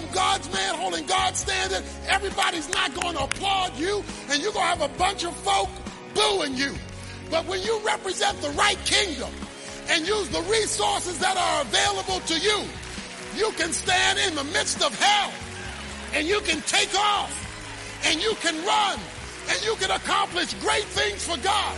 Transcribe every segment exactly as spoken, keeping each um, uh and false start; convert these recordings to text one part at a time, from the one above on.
become God's man, holding God's standard, everybody's not going to applaud you, and you're going to have a bunch of folk booing you. But when you represent the right kingdom and use the resources that are available to you, you can stand in the midst of hell, and you can take off, and you can run, and you can accomplish great things for God.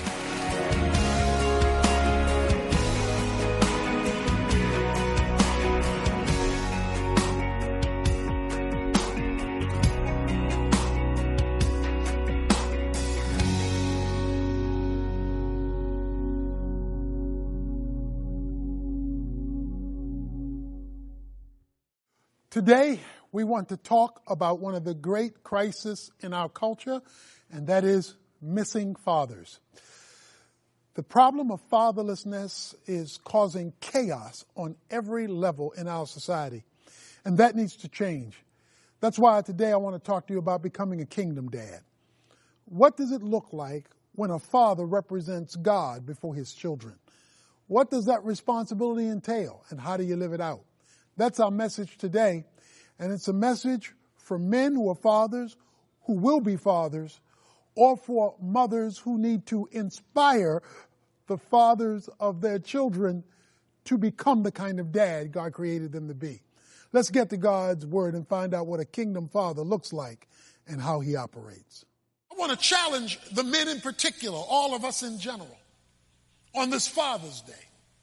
Today, we want to talk about one of the great crises in our culture, and that is missing fathers. The problem of fatherlessness is causing chaos on every level in our society, and that needs to change. That's why today I want to talk to you about becoming a kingdom dad. What does it look like when a father represents God before his children? What does that responsibility entail, and how do you live it out? That's our message today, and it's a message for men who are fathers, who will be fathers, or for mothers who need to inspire the fathers of their children to become the kind of dad God created them to be. Let's get to God's word and find out what a kingdom father looks like and how he operates. I want to challenge the men in particular, all of us in general, on this Father's Day.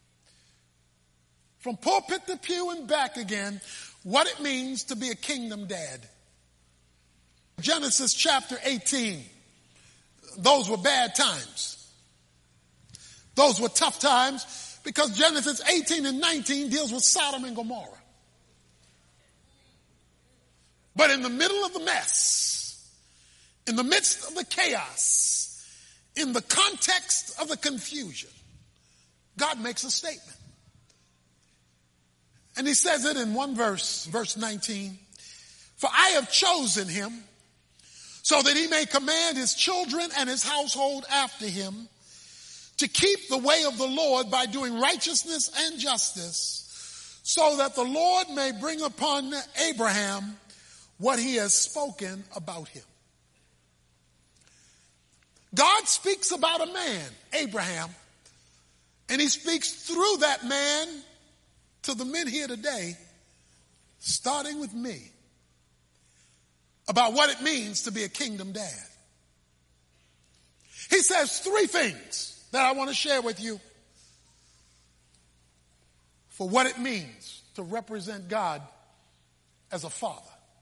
From pulpit to pew and back again, what it means to be a kingdom dad. Genesis chapter eighteen. Those were bad times. Those were tough times because Genesis eighteen and nineteen deals with Sodom and Gomorrah. But in the middle of the mess, in the midst of the chaos, in the context of the confusion, God makes a statement. And he says it in one verse, verse nineteen. For I have chosen him so that he may command his children and his household after him to keep the way of the Lord by doing righteousness and justice, so that the Lord may bring upon Abraham what he has spoken about him. God speaks about a man, Abraham, and he speaks through that man to the men here today, starting with me, about what it means to be a kingdom dad. He says three things that I want to share with you for what it means to represent God as a father.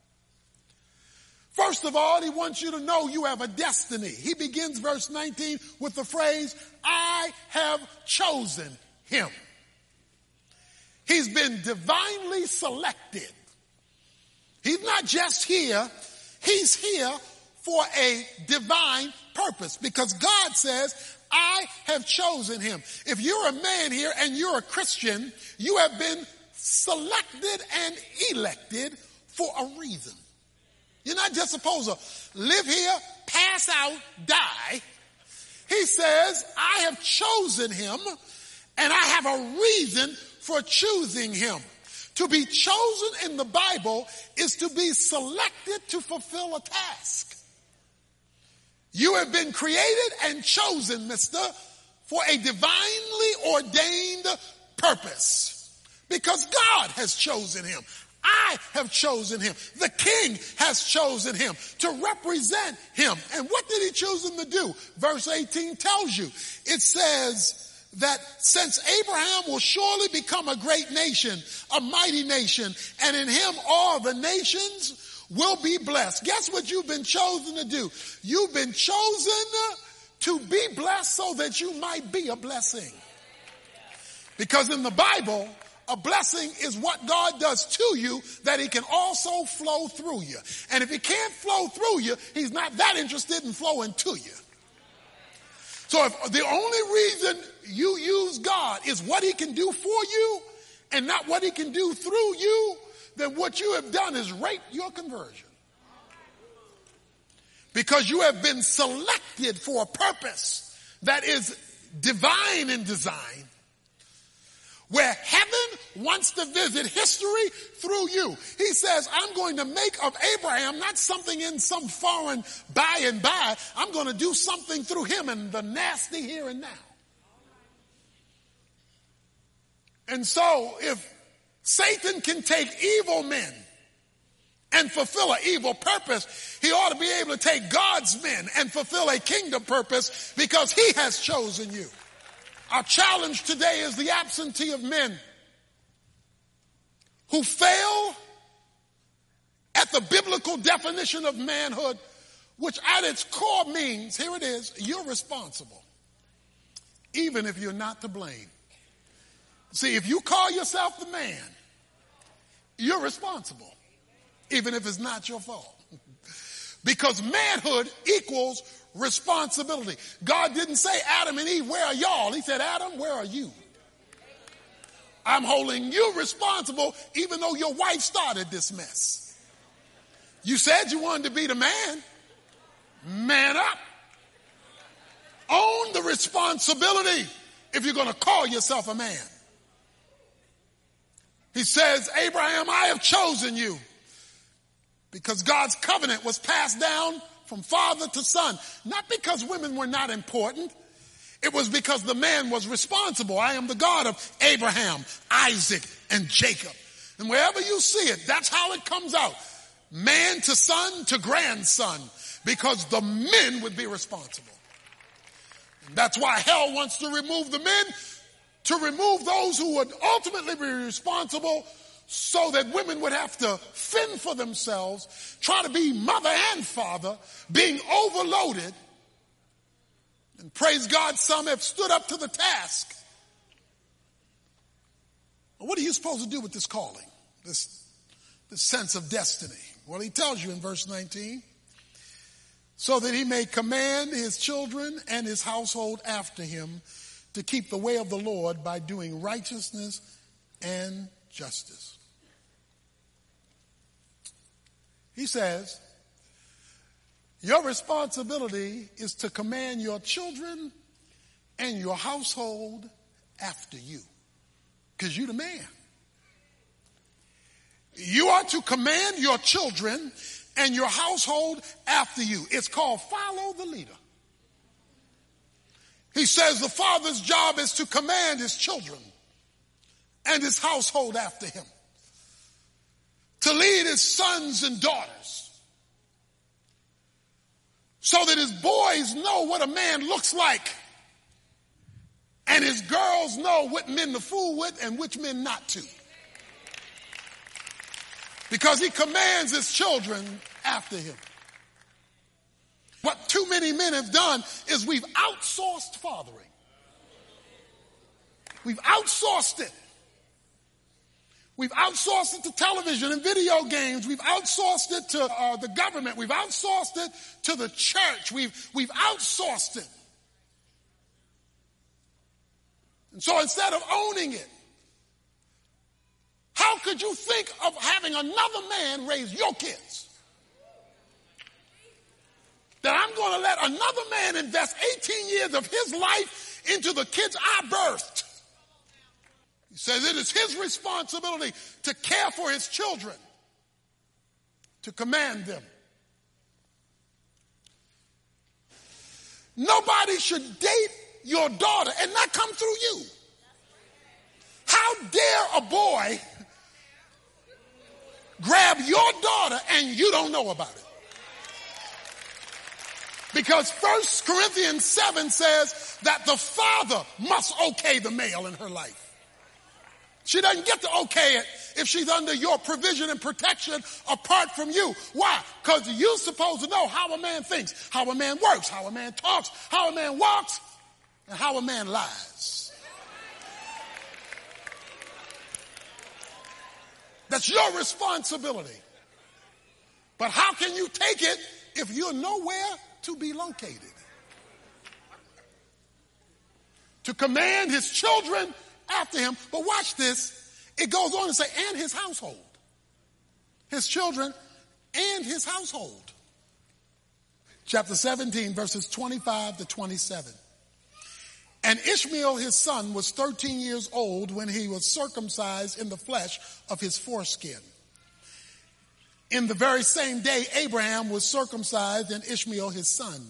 First of all, he wants you to know you have a destiny. He begins verse nineteen with the phrase, I have chosen him. He's been divinely selected. He's not just here. He's here for a divine purpose because God says, I have chosen him. If you're a man here and you're a Christian, you have been selected and elected for a reason. You're not just supposed to live here, pass out, die. He says, I have chosen him and I have a reason for choosing him. To be chosen in the Bible is to be selected to fulfill a task. You have been created and chosen, mister, for a divinely ordained purpose. Because God has chosen him. I have chosen him. The king has chosen him to represent him. And what did he choose him to do? Verse eighteen tells you. It says that since Abraham will surely become a great nation, a mighty nation, and in him all the nations will be blessed. Guess what you've been chosen to do? You've been chosen to be blessed so that you might be a blessing. Because in the Bible, a blessing is what God does to you that he can also flow through you. And if he can't flow through you, he's not that interested in flowing to you. So if the only reason you use God is what he can do for you and not what he can do through you, then what you have done is rape your conversion. Because you have been selected for a purpose that is divine in design. where heaven wants to visit history through you. He says, I'm going to make of Abraham not something in some foreign by and by. I'm going to do something through him in the nasty here and now. And so if Satan can take evil men and fulfill an evil purpose, he ought to be able to take God's men and fulfill a kingdom purpose because he has chosen you. Our challenge today is the absentee of men who fail at the biblical definition of manhood, which at its core means, here it is, you're responsible, even if you're not to blame. See, if you call yourself the man, you're responsible, even if it's not your fault. Because manhood equals responsibility. God didn't say, Adam and Eve, where are y'all? He said, Adam, where are you? I'm holding you responsible even though your wife started this mess. You said you wanted to be the man. Man up. Own the responsibility if you're going to call yourself a man. He says, Abraham, I have chosen you. Because God's covenant was passed down from father to son. Not because women were not important. It was because the man was responsible. I am the God of Abraham, Isaac, and Jacob. And wherever you see it, that's how it comes out. Man to son to grandson. Because the men would be responsible. And that's why hell wants to remove the men, to remove those who would ultimately be responsible, so that women would have to fend for themselves, try to be mother and father, being overloaded. And praise God, some have stood up to the task. What are you supposed to do with this calling, this, this sense of destiny? Well, he tells you in verse nineteen, so that he may command his children and his household after him to keep the way of the Lord by doing righteousness and justice. He says, your responsibility is to command your children and your household after you. Because you're the man. You are to command your children and your household after you. It's called follow the leader. He says the father's job is to command his children and his household after him. To lead his sons and daughters so that his boys know what a man looks like and his girls know what men to fool with and which men not to. Because he commands his children after him. What too many men have done is we've outsourced fathering. We've outsourced it. We've outsourced it to television and video games. We've outsourced it to uh, the government. We've outsourced it to the church. We've, we've outsourced it. And so instead of owning it, how could you think of having another man raise your kids? That I'm going to let another man invest eighteen years of his life into the kids I birthed. He says it is his responsibility to care for his children, to command them. Nobody should date your daughter and not come through you. How dare a boy grab your daughter and you don't know about it? Because First Corinthians seven says that the father must okay the male in her life. She doesn't get to okay it if she's under your provision and protection apart from you. Why? Because you're supposed to know how a man thinks, how a man works, how a man talks, how a man walks, and how a man lies. That's your responsibility. But how can you take it if you're nowhere to be located? To command his children after him. But watch this. It goes on to say, and his household. His children and his household. Chapter seventeen, verses twenty-five to twenty-seven. And Ishmael, his son, was thirteen years old when he was circumcised in the flesh of his foreskin. In the very same day, Abraham was circumcised and Ishmael, his son.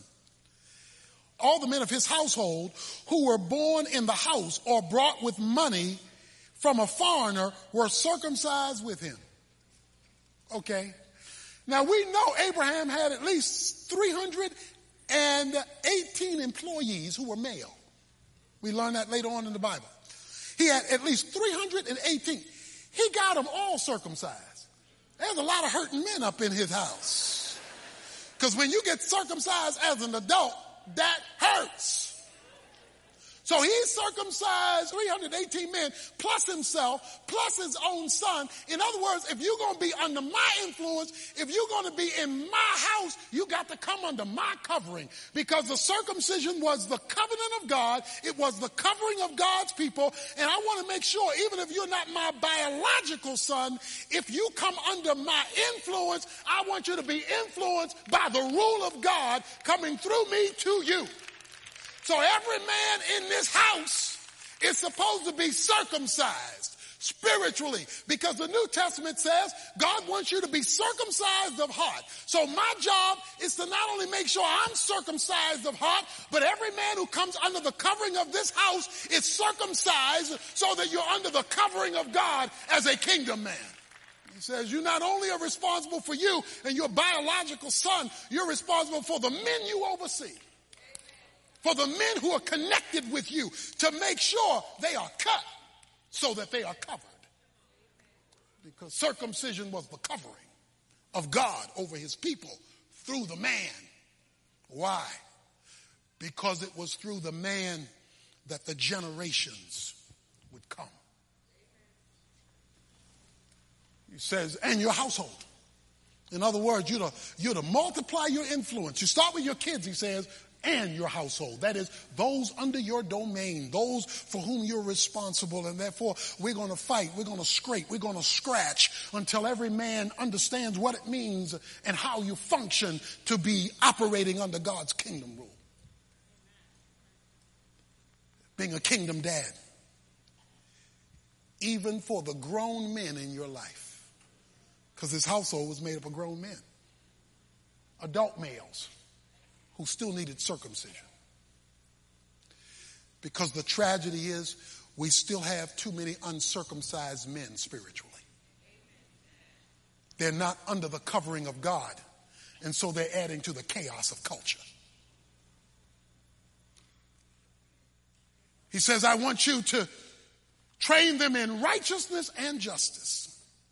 All the men of his household who were born in the house or brought with money from a foreigner were circumcised with him. Okay. Now we know Abraham had at least three hundred eighteen employees who were male. We learn that later on in the Bible. He had at least three hundred eighteen. He got them all circumcised. There's a lot of hurting men up in his house. Because when you get circumcised as an adult, that hurts. So he circumcised three hundred eighteen men, plus himself, plus his own son. In other words, if you're going to be under my influence, if you're going to be in my house, you got to come under my covering. Because the circumcision was the covenant of God. It was the covering of God's people. And I want to make sure, even if you're not my biological son, if you come under my influence, I want you to be influenced by the rule of God coming through me to you. So every man in this house is supposed to be circumcised spiritually, because the New Testament says God wants you to be circumcised of heart. So my job is to not only make sure I'm circumcised of heart, but every man who comes under the covering of this house is circumcised so that you're under the covering of God as a kingdom man. He says you not only are responsible for you and your biological son, you're responsible for the men you oversee. For the men who are connected with you, to make sure they are cut so that they are covered. Because circumcision was the covering of God over his people through the man. Why? Because it was through the man that the generations would come. He says, and your household. In other words, you're to, you're to multiply your influence. You start with your kids, he says, and your household. That is, those under your domain, those for whom you're responsible. And therefore, we're going to fight, we're going to scrape, we're going to scratch until every man understands what it means and how you function to be operating under God's kingdom rule. Being a kingdom dad. Even for the grown men in your life. Because his household was made up of grown men. Adult males. Who still needed circumcision. Because the tragedy is we still have too many uncircumcised men spiritually. They're not under the covering of God. And so they're adding to the chaos of culture. He says, I want you to train them in righteousness and justice.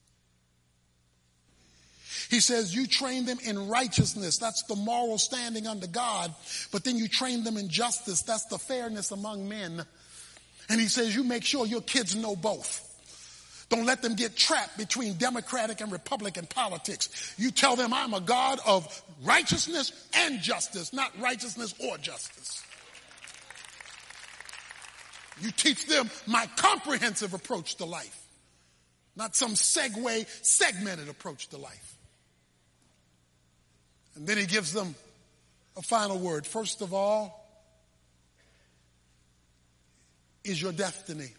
He says you train them in righteousness. That's the moral standing under God. But then you train them in justice. That's the fairness among men. And he says you make sure your kids know both. Don't let them get trapped between Democratic and Republican politics. You tell them I'm a God of righteousness and justice, not righteousness or justice. You teach them my comprehensive approach to life, not some segue, segmented approach to life. And then he gives them a final word. First of all, is your destiny.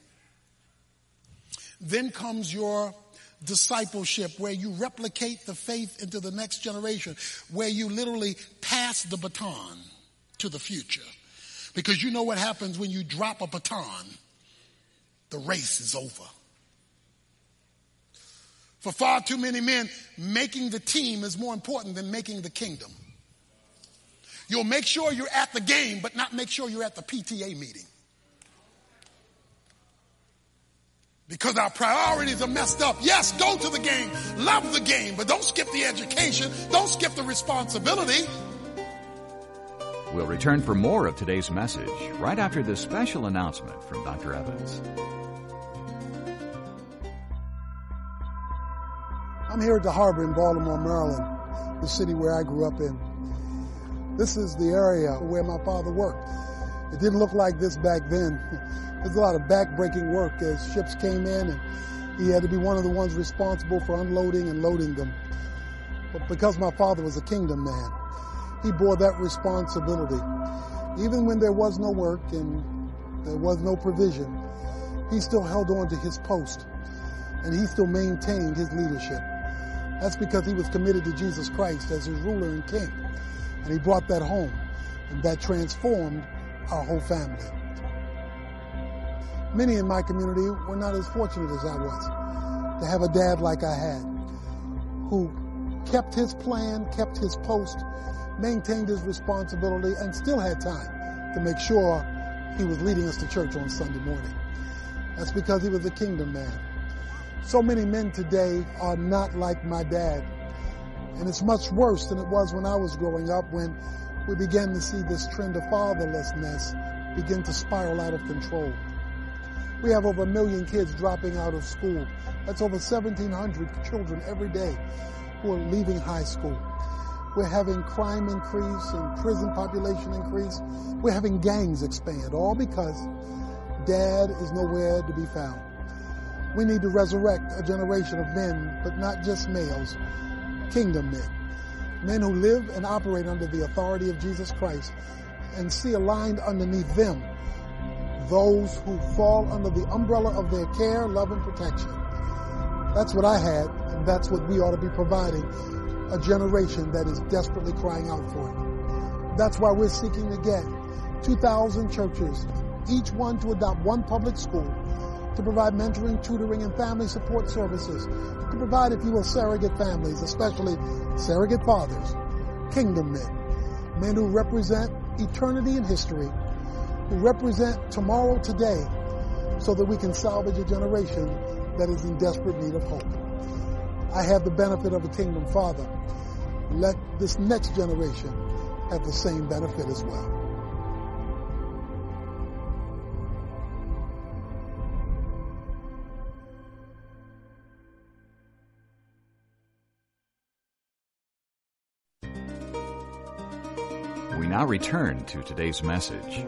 Then comes your discipleship, where you replicate the faith into the next generation, where you literally pass the baton to the future. Because you know what happens when you drop a baton. The race is over. For far too many men, making the team is more important than making the kingdom. You'll make sure you're at the game, but not make sure you're at the P T A meeting. Because our priorities are messed up. Yes, go to the game, love the game, but don't skip the education, don't skip the responsibility. We'll return for more of today's message right after this special announcement from Doctor Evans. I'm here at the harbor in Baltimore, Maryland, the city where I grew up in. This is the area where my father worked. It didn't look like this back then. There's a lot of back-breaking work as ships came in, and he had to be one of the ones responsible for unloading and loading them. But because my father was a kingdom man, he bore that responsibility. Even when there was no work and there was no provision, he still held on to his post, and he still maintained his leadership. That's because he was committed to Jesus Christ as his ruler and king, and he brought that home, and that transformed our whole family. Many in my community were not as fortunate as I was to have a dad like I had, who kept his plan, kept his post, maintained his responsibility, and still had time to make sure he was leading us to church on Sunday morning. That's because he was a kingdom man. So many men today are not like my dad. And it's much worse than it was when I was growing up, when we began to see this trend of fatherlessness begin to spiral out of control. We have over a million kids dropping out of school. That's over seventeen hundred children every day who are leaving high school. We're having crime increase and prison population increase. We're having gangs expand, all because dad is nowhere to be found. We need to resurrect a generation of men, but not just males, kingdom men. Men who live and operate under the authority of Jesus Christ and see aligned underneath them those who fall under the umbrella of their care, love, and protection. That's what I had, and that's what we ought to be providing, a generation that is desperately crying out for it. That's why we're seeking to get two thousand churches, each one to adopt one public school, to provide mentoring, tutoring, and family support services, to provide, if you will, surrogate families, especially surrogate fathers, kingdom men, men who represent eternity and history, who represent tomorrow today, so that we can salvage a generation that is in desperate need of hope. I have the benefit of a kingdom father. Let this next generation have the same benefit as well. We now return to today's message.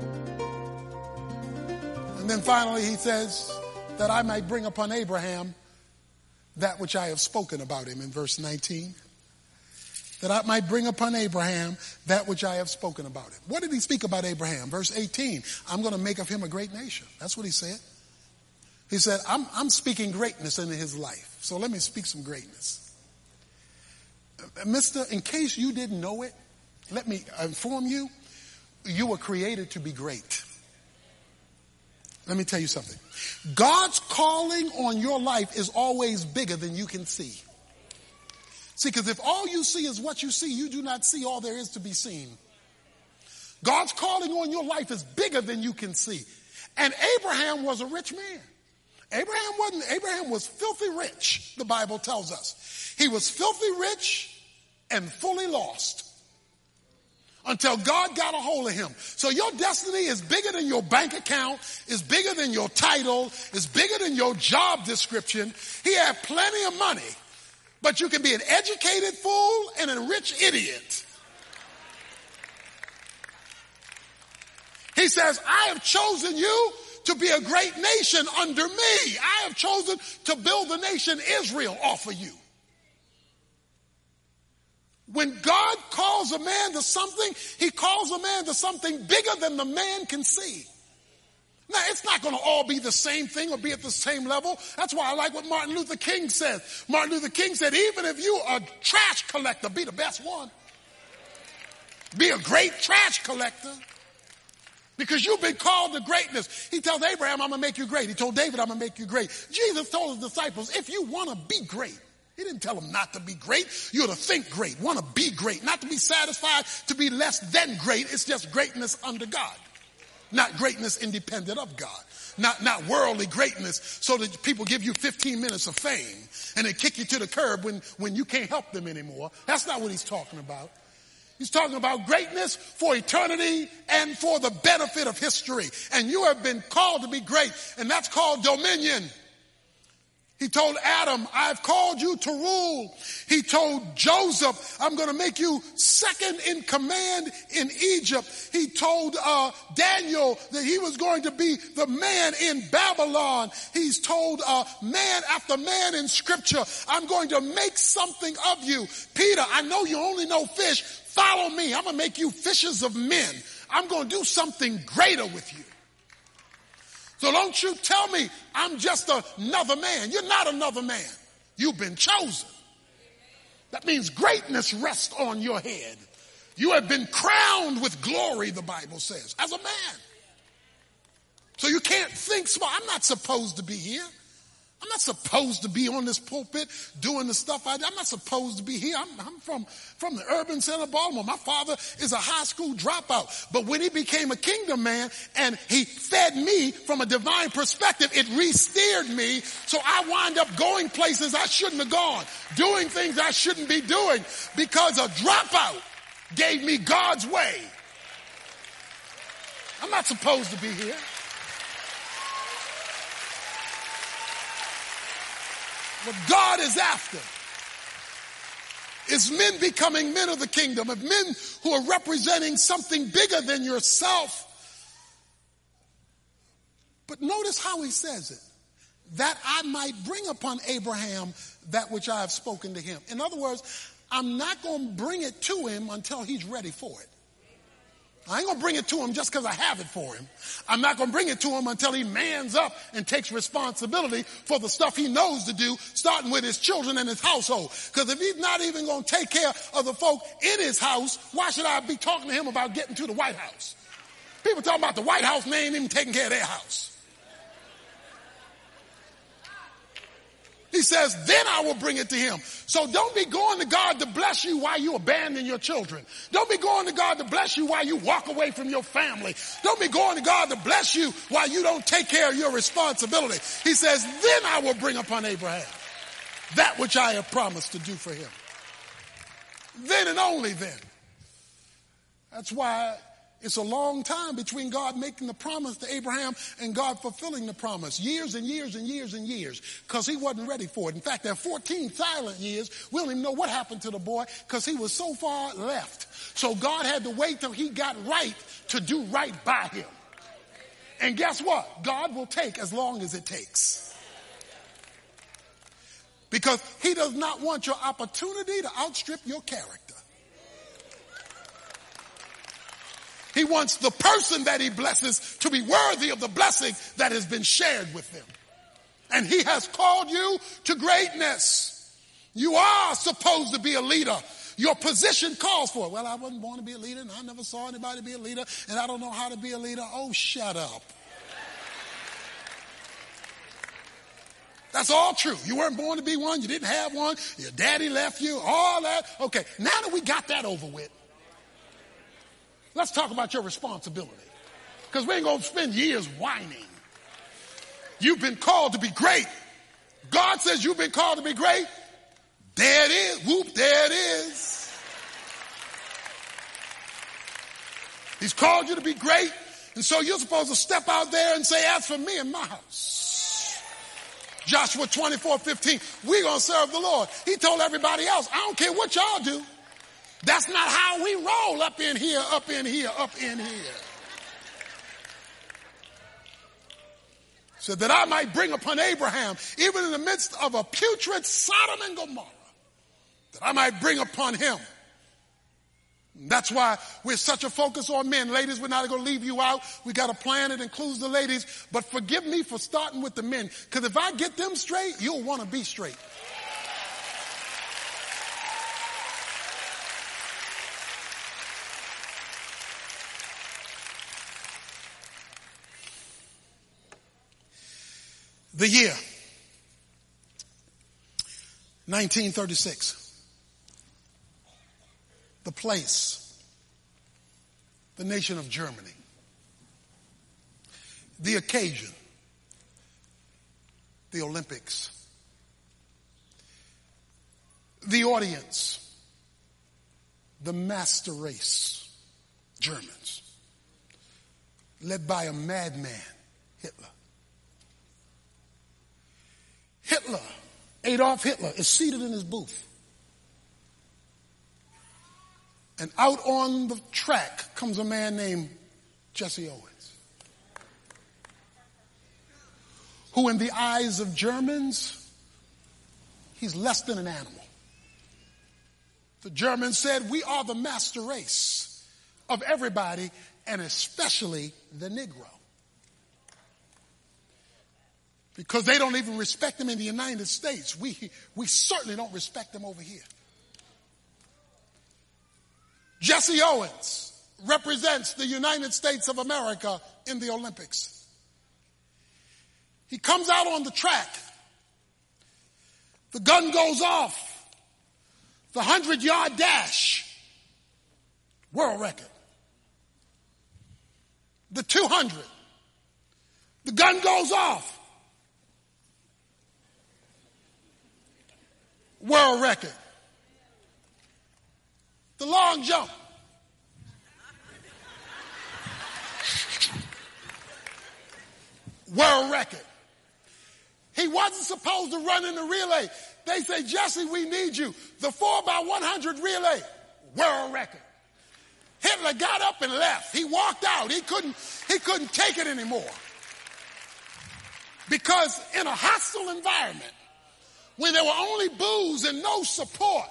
And then finally he says that I might bring upon Abraham that which I have spoken about him in verse nineteen. That I might bring upon Abraham that which I have spoken about him. What did he speak about Abraham? Verse eighteen, I'm going to make of him a great nation. That's what he said. He said, I'm, I'm speaking greatness into his life. So let me speak some greatness. Mister, in case you didn't know it, let me inform you, you were created to be great. Let me tell you something. God's calling on your life is always bigger than you can see. See, because if all you see is what you see, you do not see all there is to be seen. God's calling on your life is bigger than you can see. And Abraham was a rich man. Abraham wasn't, Abraham was filthy rich, the Bible tells us. He was filthy rich and fully lost until God got a hold of him. So your destiny is bigger than your bank account, is bigger than your title, is bigger than your job description. He had plenty of money, but you can be an educated fool and a rich idiot. He says, I have chosen you to be a great nation under me. I have chosen to build the nation Israel off of you. When God calls a man to something, he calls a man to something bigger than the man can see. Now, it's not going to all be the same thing or be at the same level. That's why I like what Martin Luther King says. Martin Luther King said, even if you are a trash collector, be the best one. Be a great trash collector. Because you've been called to greatness. He tells Abraham, I'm going to make you great. He told David, I'm going to make you great. Jesus told his disciples, if you want to be great, he didn't tell them not to be great. You're to think great, want to be great, not to be satisfied to be less than great. It's just greatness under God, not greatness independent of God, not, not worldly greatness so that people give you fifteen minutes of fame and they kick you to the curb when, when you can't help them anymore. That's not what he's talking about. He's talking about greatness for eternity and for the benefit of history. And you have been called to be great, and that's called dominion. He told Adam, I've called you to rule. He told Joseph, I'm going to make you second in command in Egypt. He told uh, Daniel that he was going to be the man in Babylon. He's told uh, man after man in Scripture, I'm going to make something of you. Peter, I know you only know fish. Follow me. I'm going to make you fishers of men. I'm going to do something greater with you. So don't you tell me I'm just another man. You're not another man. You've been chosen. That means greatness rests on your head. You have been crowned with glory, the Bible says, as a man. So you can't think small. I'm not supposed to be here. I'm not supposed to be on this pulpit doing the stuff I do. I'm not supposed to be here. I'm, I'm from, from the urban center of Baltimore. My father is a high school dropout. But when he became a kingdom man and he fed me from a divine perspective, it re-steered me. So I wind up going places I shouldn't have gone, doing things I shouldn't be doing because a dropout gave me God's way. I'm not supposed to be here. What God is after is men becoming men of the kingdom, of men who are representing something bigger than yourself. But notice how he says it. That I might bring upon Abraham that which I have spoken to him. In other words, I'm not going to bring it to him until he's ready for it. I ain't going to bring it to him just because I have it for him. I'm not going to bring it to him until he mans up and takes responsibility for the stuff he knows to do, starting with his children and his household. Because if he's not even going to take care of the folk in his house, why should I be talking to him about getting to the White House? People talking about the White House and they ain't even taking care of their house. He says, then I will bring it to him. So don't be going to God to bless you while you abandon your children. Don't be going to God to bless you while you walk away from your family. Don't be going to God to bless you while you don't take care of your responsibility. He says, then I will bring upon Abraham that which I have promised to do for him. Then and only then. That's why it's a long time between God making the promise to Abraham and God fulfilling the promise. Years and years and years and years. Because he wasn't ready for it. In fact, there are fourteen silent years. We don't even know what happened to the boy because he was so far left. So God had to wait till he got right to do right by him. And guess what? God will take as long as it takes. Because he does not want your opportunity to outstrip your character. He wants the person that he blesses to be worthy of the blessing that has been shared with them. And he has called you to greatness. You are supposed to be a leader. Your position calls for it. Well, I wasn't born to be a leader and I never saw anybody be a leader and I don't know how to be a leader. Oh, shut up. That's all true. You weren't born to be one. You didn't have one. Your daddy left you. All that. Okay. Now that we got that over with, let's talk about your responsibility. Because we ain't going to spend years whining. You've been called to be great. God says you've been called to be great. There it is. Whoop, there it is. He's called you to be great. And so you're supposed to step out there and say, as for me and my house. Joshua twenty-four fifteen, we're going to serve the Lord. He told everybody else, I don't care what y'all do. That's not how we roll up in here, up in here, up in here. So that I might bring upon Abraham, even in the midst of a putrid Sodom and Gomorrah, that I might bring upon him. That's why we're such a focus on men. Ladies, we're not going to leave you out. We got a plan that includes the ladies. But forgive me for starting with the men. Because if I get them straight, you'll want to be straight. The year, nineteen thirty-six. The place, the nation of Germany. The occasion, the Olympics. The audience, the master race, Germans, led by a madman, Hitler. Hitler, Adolf Hitler, is seated in his booth. And out on the track comes a man named Jesse Owens, who in the eyes of Germans, he's less than an animal. The Germans said, we are the master race of everybody, and especially the Negro. Because they don't even respect them in the United States. We, we certainly don't respect them over here. Jesse Owens represents the United States of America in the Olympics. He comes out on the track. The gun goes off. The hundred-yard dash, world record. The two hundred, the gun goes off, world record. The long jump, world record. He wasn't supposed to run in the relay. They say, Jesse, we need you. The four by one hundred relay, world record. Hitler got up and left. He walked out. He couldn't, he couldn't take it anymore. Because in a hostile environment, when there were only boos and no support,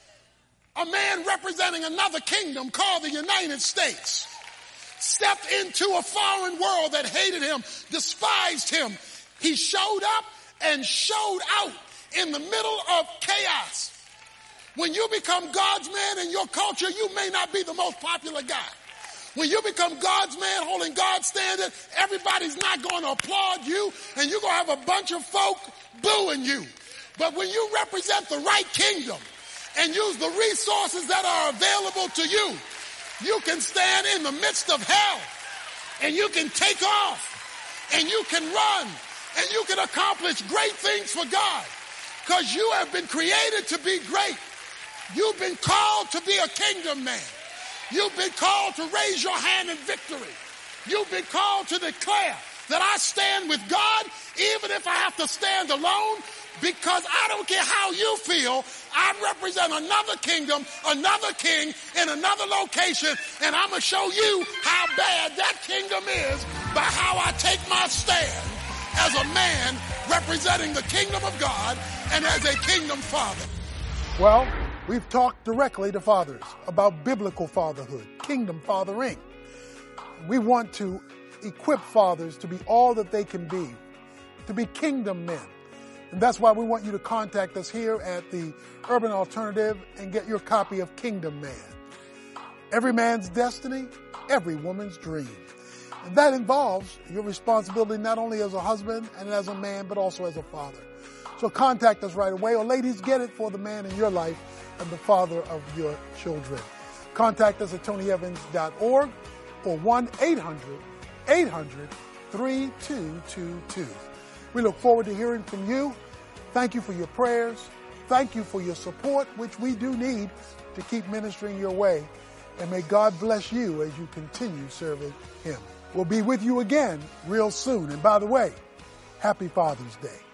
a man representing another kingdom called the United States stepped into a foreign world that hated him, despised him. He showed up and showed out in the middle of chaos. When you become God's man in your culture, you may not be the most popular guy. When you become God's man holding God's standard, everybody's not going to applaud you, and you're going to have a bunch of folk booing you. But when you represent the right kingdom and use the resources that are available to you, you can stand in the midst of hell, and you can take off, and you can run, and you can accomplish great things for God. Because you have been created to be great. You've been called to be a kingdom man. You've been called to raise your hand in victory. You've been called to declare that I stand with God even if I have to stand alone, because I don't care how you feel. I represent another kingdom, another king in another location, and I'm going to show you how bad that kingdom is by how I take my stand as a man representing the kingdom of God and as a kingdom father. Well, we've talked directly to fathers about biblical fatherhood, kingdom fathering. We want to equip fathers to be all that they can be, to be kingdom men. And that's why we want you to contact us here at the Urban Alternative and get your copy of Kingdom Man. Every man's destiny, every woman's dream. And that involves your responsibility not only as a husband and as a man, but also as a father. So contact us right away, or ladies, get it for the man in your life and the father of your children. Contact us at tony evans dot org or one eight hundred eight hundred three two two two. We look forward to hearing from you. Thank you for your prayers. Thank you for your support, which we do need to keep ministering your way. And may God bless you as you continue serving Him. We'll be with you again real soon. And by the way, happy Father's Day.